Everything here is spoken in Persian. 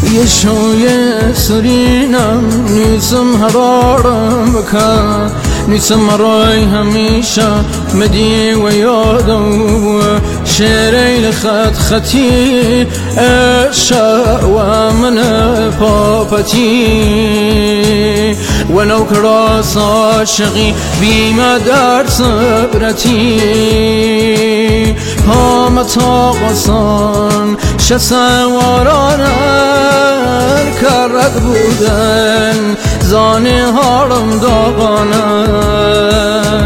يشوي سرينا نسم هرارم بكا نسم راي هميشة مدي ويادو شيري لخط خطي الشاوى من بابتي ولو كراس عاشقي بما دار صبرتي پامتا قصان شسواران کرد بودن زانه هارم داغانه